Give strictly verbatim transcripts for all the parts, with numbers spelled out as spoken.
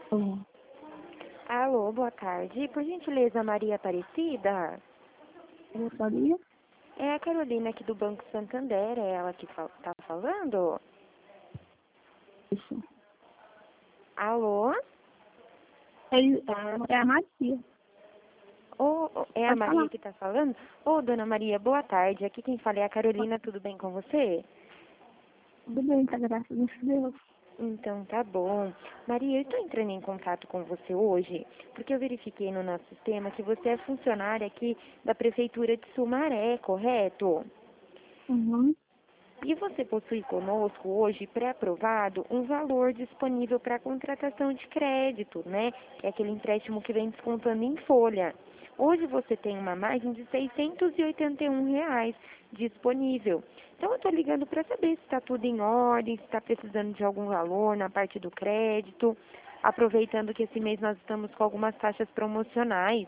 Oh, Alô, boa tarde. Por gentileza, Maria Aparecida? eu sabia? É a Carolina aqui do Banco Santander, é ela que fal tá falando? Isso. Alô? É, é a Maria. Ô, ô, é a Pode Maria falar. que tá falando? Ô, dona Maria, boa tarde. Aqui quem fala é a Carolina, tudo bem com você? Tudo bem, tá? Graças a Deus. Então tá bom. Maria, eu estou entrando em contato com você hoje porque eu verifiquei no nosso sistema que você é funcionária aqui da Prefeitura de Sumaré, correto? Uhum. E você possui conosco hoje pré-aprovado um valor disponível para contratação de crédito, né? Que é aquele empréstimo que vem descontando em folha. Hoje você tem uma margem de seiscentos e oitenta e um reais disponível. Então eu estou ligando para saber se está tudo em ordem, se está precisando de algum valor na parte do crédito, aproveitando que esse mês nós estamos com algumas taxas promocionais.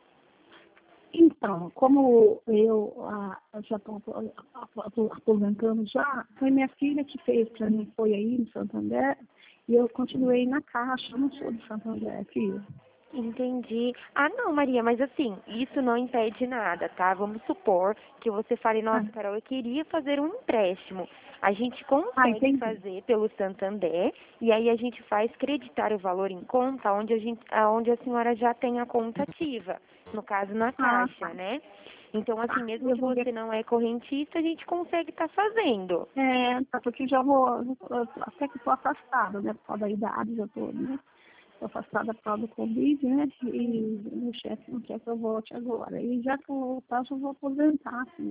Então, como eu, ah, eu já estou aposentando já, foi minha filha que fez para mim, foi aí no Santander, e eu continuei na Caixa, eu não sou do Santander, filho. Entendi. Ah, não, Maria, mas assim, isso não impede nada, tá? Vamos supor que você fale, Ah, nossa, Carol, eu queria fazer um empréstimo. A gente ah, consegue entendi. fazer pelo Santander e aí a gente faz creditar o valor em conta onde a, gente, aonde a senhora já tem a conta ativa, no caso na Ah, Caixa, tá. né? Então, assim, Tá, mesmo eu que vou ver. você não é correntista, a gente consegue estar fazendo. É, tá, porque já vou, eu- até que estou afastada, né, por causa da idade, já estou, né? Estou afastada por causa do Covid, né? E o chefe não quer que eu volte agora. E já que eu voltar, eu vou aposentar, assim.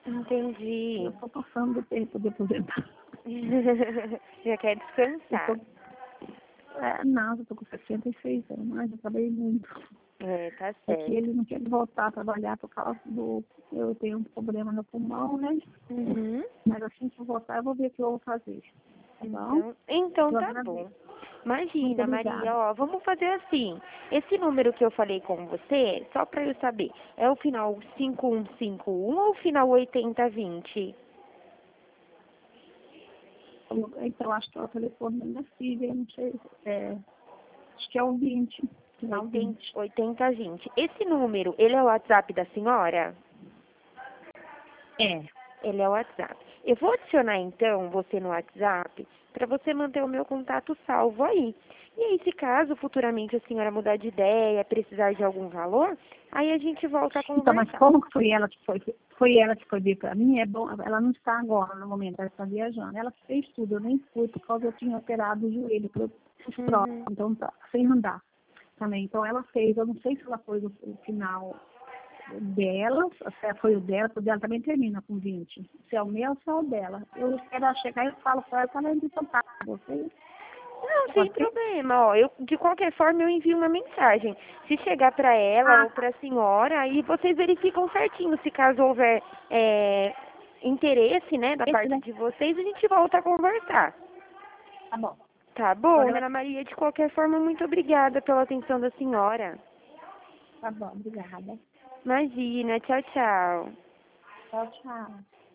Eu Entendi. estou passando do tempo de aposentar. Já quer Eu tô, descansar. é, não, eu estou com sessenta e seis anos, mas eu trabalhei muito. É, tá É que certo. ele não quer voltar a trabalhar por causa do... Eu tenho um problema no pulmão, né? Uhum. Mas assim que eu voltar, eu vou ver o que eu vou fazer. Tá bom? Então, então Eu tá agradeço. bom. Muito Imagina, Maria, obrigada. ó, vamos fazer assim. Esse número que eu falei com você, só para eu saber, é o final cinco um cinco um ou o final oitenta vinte? Então, acho que é o telefone da minha filha, eu não sei. É, acho que é o vinte, final oitenta, vinte. oitenta vinte. Esse número, ele é o WhatsApp da senhora? É, Ele é o WhatsApp. Eu vou adicionar então você no WhatsApp para você manter o meu contato salvo aí. E aí, se caso futuramente a senhora mudar de ideia, precisar de algum valor, aí a gente volta a então, mas conversar. como que foi ela que foi, foi ela que foi vir para mim, é bom, ela não está agora no momento, ela está viajando. Ela fez tudo, eu nem fui, por causa que eu tinha operado o joelho, para os próximos, Uhum. então tá, sem andar também. Então ela fez, eu não sei se ela foi o, o final dela, se foi o dela, o dela também termina com vinte. Se é o meu, se é o dela. Eu espero ela chegar e eu falo para ela que ela entra em contato com você. Não, sem Pode ser? problema, ó. Eu, de qualquer forma, eu envio uma mensagem. Se chegar para ela Ah, ou tá. para a senhora, aí vocês verificam certinho. Se caso houver é, interesse, né, da Esse, parte né? de vocês, a gente volta a conversar. Tá bom. Tá Eu bom, Ana agradeço. Maria, de qualquer forma, muito obrigada pela atenção da senhora. Tá bom, obrigada. Imagina, tchau, tchau. Tchau, tchau.